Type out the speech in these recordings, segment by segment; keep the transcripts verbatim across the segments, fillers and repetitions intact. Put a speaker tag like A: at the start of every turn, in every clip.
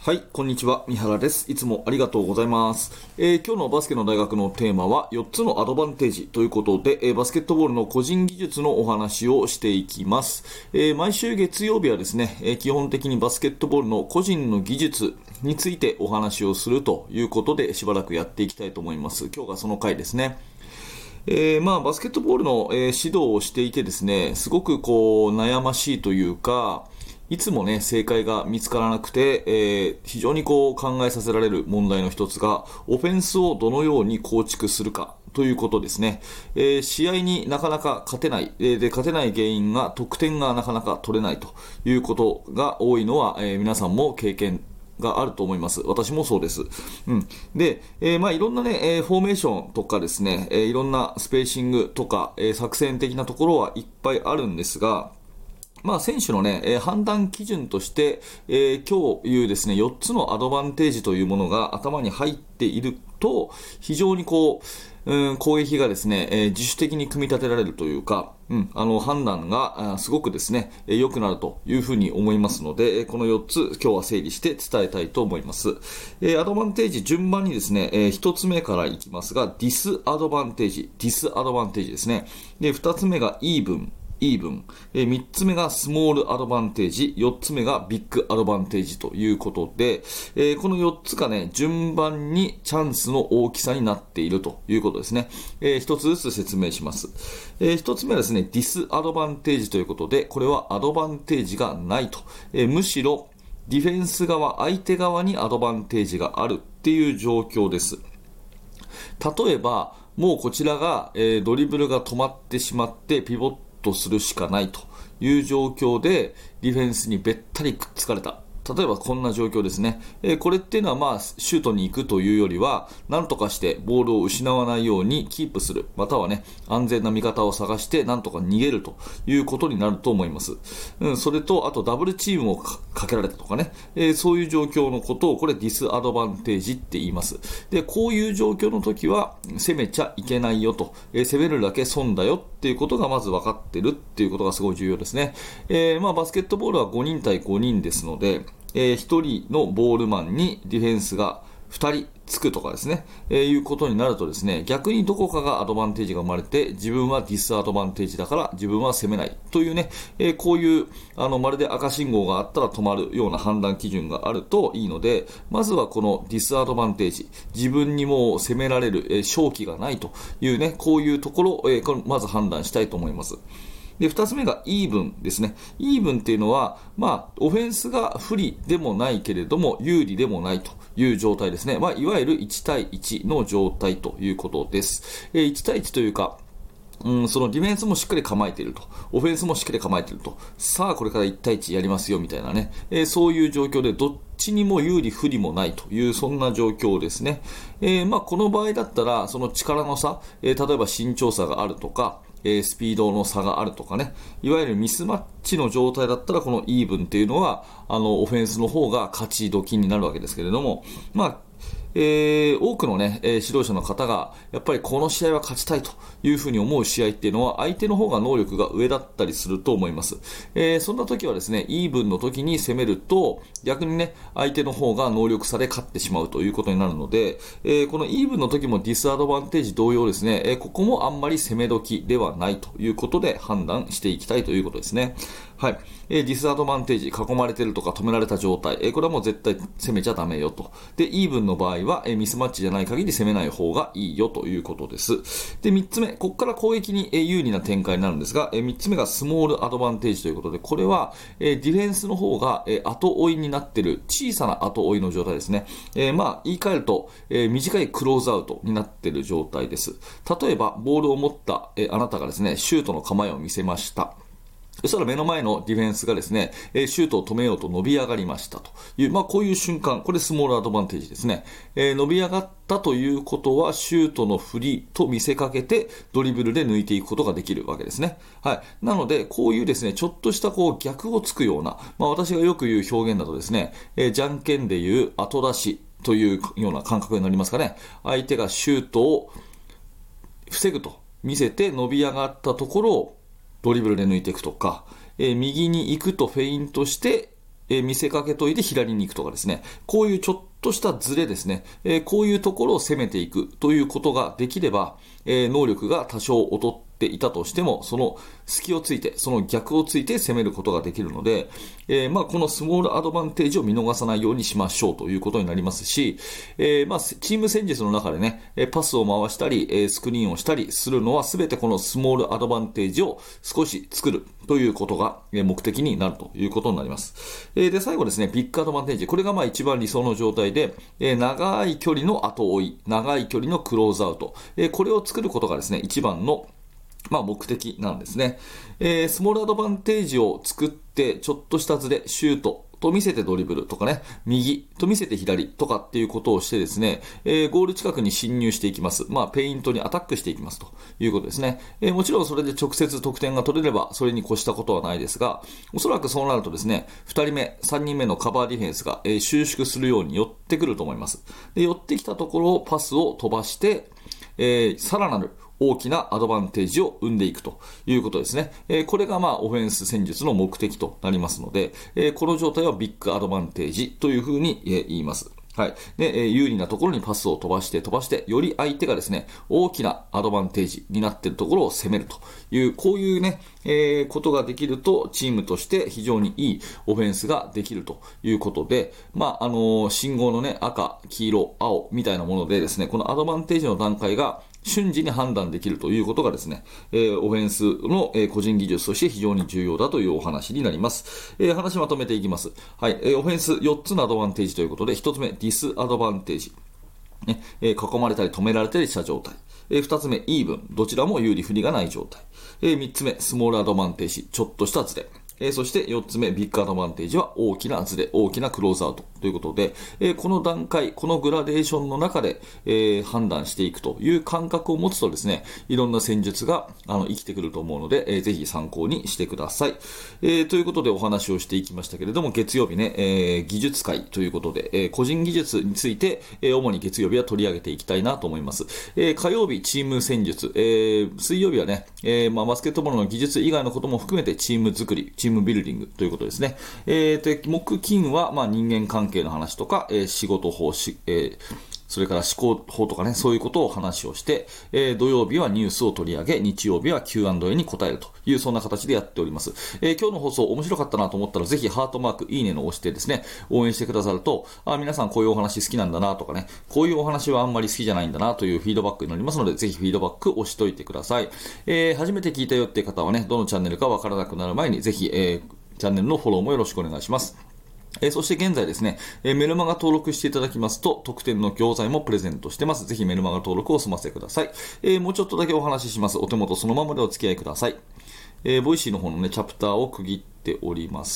A: はい、こんにちは。三原です。いつもありがとうございます。えー今日のバスケの大学のテーマはよっつのアドバンテージということで、えーバスケットボールの個人技術のお話をしていきます。えー毎週月曜日はですね、えー基本的にバスケットボールの個人の技術についてお話をするということで、しばらくやっていきたいと思います。今日がその回ですね。えーまあ、バスケットボールの、えー指導をしていてですね、すごくこう悩ましいというか、いつもね、正解が見つからなくて、えー非常にこう考えさせられる問題の一つが、オフェンスをどのように構築するかということですね。えー試合になかなか勝てない、えーで、勝てない原因が得点がなかなか取れないということが多いのは、えー皆さんも経験があると思います。私もそうです。うん。で、えーまあいろんなね、えーフォーメーションとかですね、えーいろんなスペーシングとか、えー作戦的なところはいっぱいあるんですが、まあ、選手のね、えー判断基準として、えー今日言うですね、よっつのアドバンテージというものが頭に入っていると、非常にこう、うん、攻撃がですね、えー自主的に組み立てられるというか、うん、あの判断があすごくですね、えー良くなるというふうに思いますので、えーこのよっつ今日は整理して伝えたいと思います。えーアドバンテージ順番にですね、えーひとつめからいきますが、ディスアドバンテージ、ディスアドバンテージですね。で、ふたつめがイーブン。イーブン、えー、みっつめがスモールアドバンテージ、よっつめがビッグアドバンテージということで、えーこのよっつがね、順番にチャンスの大きさになっているということですね。えー、ひとつずつ説明します。えー、ひとつめはですね、ディスアドバンテージということで、これはアドバンテージがないと。えーむしろ、ディフェンス側、相手側にアドバンテージがあるっていう状況です。例えば、もうこちらが、えードリブルが止まってしまってピボットするしかないという状況でディフェンスにべったりくっつかれた。例えばこんな状況ですね。えーこれっていうのはまあシュートに行くというよりは何とかしてボールを失わないようにキープする、またはね安全な味方を探して何とか逃げるということになると思います。うん、それとあとダブルチームをかかけられたとかね、えーそういう状況のことをこれディスアドバンテージって言います。でこういう状況の時は攻めちゃいけないよと、えー攻めるだけ損だよっていうことがまず分かってるっていうことがすごい重要ですね。えーまあ、バスケットボールはごにん対ごにんですので、えー、ひとりのボールマンにディフェンスがふたりつくとかですね、えーいうことになるとですね、逆にどこかがアドバンテージが生まれて、自分はディスアドバンテージだから自分は攻めないというね、えーこういうあのまるで赤信号があったら止まるような判断基準があるといいので、まずはこのディスアドバンテージ、自分にもう攻められる、えー勝機がないというね、こういうところ、えーこれまず判断したいと思います。で、二つ目がイーブンですね。イーブンっていうのは、まあ、オフェンスが不利でもないけれども、有利でもないという状態ですね。まあ、いわゆるいち対いちの状態ということです。えー、いち対いちというか、うん、そのディフェンスもしっかり構えていると。オフェンスもしっかり構えていると。さあ、これからいち対いちやりますよ、みたいなね。えーそういう状況で、どっちにも有利不利もないという、そんな状況ですね。えーまあ、この場合だったら、その力の差、えー例えば身長差があるとか、えースピードの差があるとかね、いわゆるミスマッチの状態だったら、このイーブンっていうのは、あの、オフェンスの方が勝ち時になるわけですけれども、まあ、えー多くのね、えー指導者の方が、やっぱりこの試合は勝ちたいというふうに思う試合っていうのは、相手の方が能力が上だったりすると思います。えーそんな時はですね、イーブンの時に攻めると、逆にね、相手の方が能力差で勝ってしまうということになるので、えーこのイーブンの時もディスアドバンテージ同様ですね、えーここもあんまり攻め時ではないということで判断していきたいということですね。はい。えーディスアドバンテージ、囲まれてるとか止められた状態、えーこれはもう絶対攻めちゃダメよと。で、イーブンの場合は、えーミスマッチじゃない限り攻めない方がいいよということです。で、みっつめ、ここから攻撃に、えー有利な展開になるんですが、えーみっつめがスモールアドバンテージということで、これは、えーディフェンスの方が、えー後追いになっている小さな後追いの状態ですね。えーまあ、言い換えると、えー短いクローズアウトになっている状態です。例えば、ボールを持った、えーあなたがですね、シュートの構えを見せました。そしたら目の前のディフェンスがですね、えーシュートを止めようと伸び上がりましたという、まあこういう瞬間、これスモールアドバンテージですね。えー伸び上がったということは、シュートの振りと見せかけて、ドリブルで抜いていくことができるわけですね。はい。なので、こういうですね、ちょっとしたこう逆をつくような、まあ私がよく言う表現だとですね、えーじゃんけんで言う後出しというような感覚になりますかね。相手がシュートを防ぐと見せて伸び上がったところをドリブルで抜いていくとか、えー右に行くとフェイントして、 えー、見せかけといて左に行くとかですね、こういうちょっとしたズレですね、えー、こういうところを攻めていくということができれば、えー、能力が多少劣っていたとしても、その隙をついて、その逆をついて攻めることができるので、えー、まあこのスモールアドバンテージを見逃さないようにしましょうということになりますし、えー、まあチーム戦術の中でね、パスを回したり、スクリーンをしたりするのはすべてこのスモールアドバンテージを少し作るということが目的になるということになります。で、最後ですね、ビッグアドバンテージ。これがまあ一番理想の状態で、長い距離の後追い、長い距離のクローズアウト。これを作ることがですね、一番のまあ目的なんですね。えー、スモールアドバンテージを作って、ちょっとしたズレ、シュートと見せてドリブルとかね、右と見せて左とかっていうことをしてですね、えー、ゴール近くに侵入していきます。まあ、ペイントにアタックしていきますということですね。えー、もちろんそれで直接得点が取れれば、それに越したことはないですが、おそらくそうなるとですね、ふたりめ、さんにんめのカバーディフェンスが、えー、収縮するように寄ってくると思います。で、寄ってきたところをパスを飛ばして、えー、さらなる大きなアドバンテージを生んでいくということですね。えー、これがまあオフェンス戦術の目的となりますので、えー、この状態はビッグアドバンテージというふうに言います。はい。で、えー、有利なところにパスを飛ばして飛ばして、より相手がですね、大きなアドバンテージになっているところを攻めるという、こういうね、えー、ことができると、チームとして非常にいいオフェンスができるということで、まあ、あのー、信号のね、赤、黄色、青みたいなものでですね、このアドバンテージの段階が瞬時に判断できるということがですね、えー、オフェンスの、えー、個人技術として非常に重要だというお話になります。えー、話まとめていきます。はい、えー、オフェンスよっつのアドバンテージということで、ひとつめ、ディスアドバンテージ。ね、えー、囲まれたり止められたりした状態。えー、ふたつめ、イーブン。どちらも有利不利がない状態。えー、みっつめ、スモールアドバンテージ。ちょっとしたズレ。えー、そしてよっつめ、ビッグアドバンテージは大きなズレ、大きなクローズアウトということで、えー、この段階、このグラデーションの中で、えー、判断していくという感覚を持つとですね、いろんな戦術があの生きてくると思うので、えー、ぜひ参考にしてください。えー、ということでお話をしていきましたけれども、月曜日ね、えー、技術会ということで、えー、個人技術について、えー、主に月曜日は取り上げていきたいなと思います。えー、火曜日、チーム戦術、えー、水曜日はね、えーまあ、バスケットボールの技術以外のことも含めてチーム作り、チームビルディングということですね。えー、で木金は、まあ、人間関係の話とか、えー、仕事法、しえーそれから思考法とかね、そういうことを話をして、えー、土曜日はニュースを取り上げ、日曜日は キューアンドエー に答えるという、そんな形でやっております。えー、今日の放送面白かったなと思ったら、ぜひハートマーク、いいねの押してですね、応援してくださると、あ、皆さんこういうお話好きなんだなとかね、こういうお話はあんまり好きじゃないんだなというフィードバックになりますので、ぜひフィードバック押しといてください。えー、初めて聞いたよっていう方はね、どのチャンネルかわからなくなる前に、ぜひ、えー、チャンネルのフォローもよろしくお願いします。えー、そして現在ですね、えー、メルマガ登録していただきますと、特典の教材もプレゼントしてます。ぜひメルマガ登録を済ませてください。えー、もうちょっとだけお話しします。お手元そのままでお付き合いください。えー、ボイシーの方のね、チャプターを区切っております。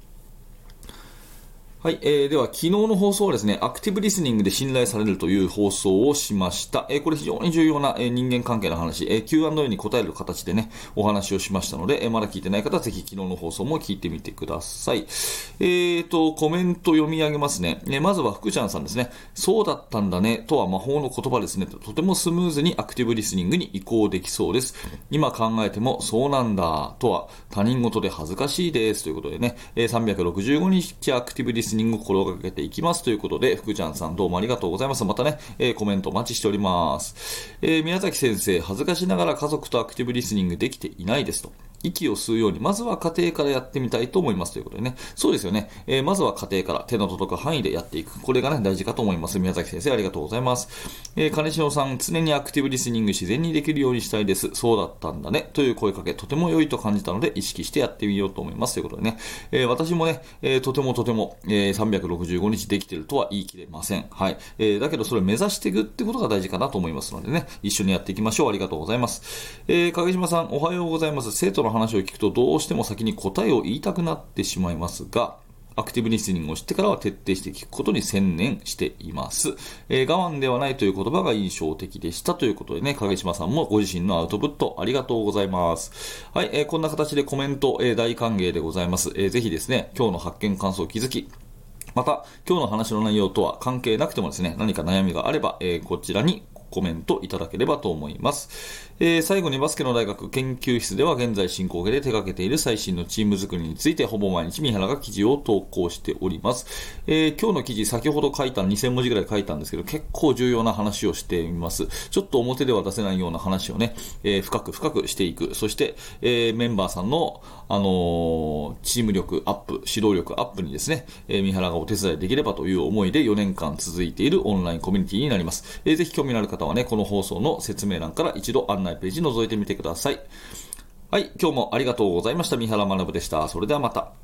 A: はい、えー、では昨日の放送はですね、アクティブリスニングで信頼されるという放送をしました。えー、これ非常に重要な、えー、人間関係の話、えー、キューアンドエー に答える形でね、お話をしましたので、えー、まだ聞いてない方はぜひ昨日の放送も聞いてみてください。えーと、コメント読み上げますね。えー、まずは福ちゃんさんですね。そうだったんだね、とは魔法の言葉ですね。とてもスムーズにアクティブリスニングに移行できそうです。今考えてもそうなんだ、とは他人事で恥ずかしいです。ということでね、えー、さんびゃくろくじゅうごにちアクティブリスニングリスニングを心がけていきますということで、福ちゃんさんどうもありがとうございます。またね、えー、コメントお待ちしております。えー、宮崎先生、恥ずかしながら家族とアクティブリスニングできていないですと。息を吸うように、まずは家庭からやってみたいと思いますということでね。そうですよね。えー、まずは家庭から手の届く範囲でやっていく。これがね、大事かと思います。宮崎先生、ありがとうございます。えー、金城さん、常にアクティブリスニング自然にできるようにしたいです。そうだったんだね。という声かけ、とても良いと感じたので、意識してやってみようと思います。ということでね。えー、私もね、えー、とてもとても、えー、さんびゃくろくじゅうごにちできているとは言い切れません。はい。えー、だけどそれを目指していくってことが大事かなと思いますのでね。一緒にやっていきましょう。ありがとうございます。えー、影島さん、おはようございます。生徒の話を聞くと、どうどうしても先に答えを言いたくなってしまいますが、アクティブリスニングを知ってからは徹底して聞くことに専念しています。えー、我慢ではないという言葉が印象的でしたということでね、影島さんもご自身のアウトプットありがとうございます。はい、えー、こんな形でコメント、えー、大歓迎でございます。えー、ぜひですね、今日の発見感想気づき、また今日の話の内容とは関係なくてもですね、何か悩みがあれば、えー、こちらにコメントいただければと思います。 えー、最後にバスケの大学研究室では現在進行形で手掛けている最新のチーム作りについてほぼ毎日三原が記事を投稿しております。えー、今日の記事先ほど書いたにせんもじぐらい書いたんですけど、結構重要な話をしています。ちょっと表では出せないような話をね、えー、深く深くしていく。そして、えー、メンバーさんの、あのー、チーム力アップ、指導力アップにですね、えー、三原がお手伝いできればという思いでよねんかん続いているオンラインコミュニティになります。えー、ぜひ興味のある方はね、この放送の説明欄から一度案内ページ覗いてみてください。はい、今日もありがとうございました。三原学でした。それではまた。